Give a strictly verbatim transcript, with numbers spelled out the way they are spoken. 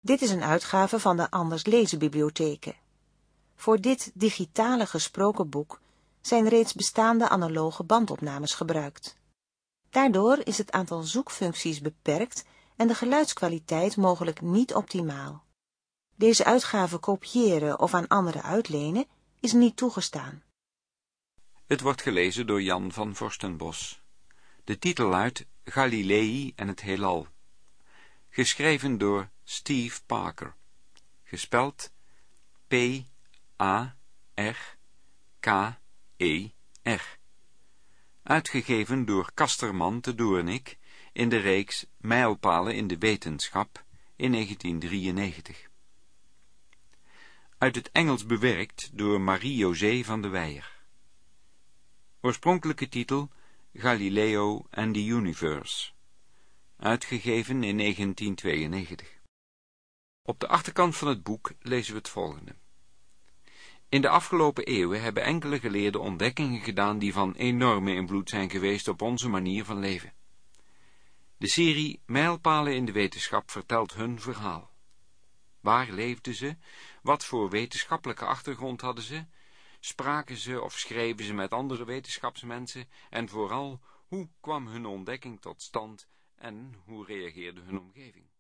Dit is een uitgave van de Anders Lezen Bibliotheken. Voor dit digitale gesproken boek zijn reeds bestaande analoge bandopnames gebruikt. Daardoor is het aantal zoekfuncties beperkt en de geluidskwaliteit mogelijk niet optimaal. Deze uitgave kopiëren of aan anderen uitlenen is niet toegestaan. Het wordt gelezen door Jan van Vorstenbos. De titel luidt Galilei en het heelal. Geschreven door Steve Parker. Gespeld P A R K E R. Uitgegeven door Casterman te Doornik in de reeks Mijlpalen in de wetenschap in negentien drieënnegentig. Uit het Engels bewerkt door Marie-José van der Weijer. Oorspronkelijke titel Galileo and the Universe. Uitgegeven in negentien tweeënnegentig. Op de achterkant van het boek lezen we het volgende. In de afgelopen eeuwen hebben enkele geleerden ontdekkingen gedaan die van enorme invloed zijn geweest op onze manier van leven. De serie Mijlpalen in de wetenschap vertelt hun verhaal. Waar leefden ze? Wat voor wetenschappelijke achtergrond hadden ze? Spraken ze of schreven ze met andere wetenschapsmensen? En vooral, hoe kwam hun ontdekking tot stand en hoe reageerde hun omgeving?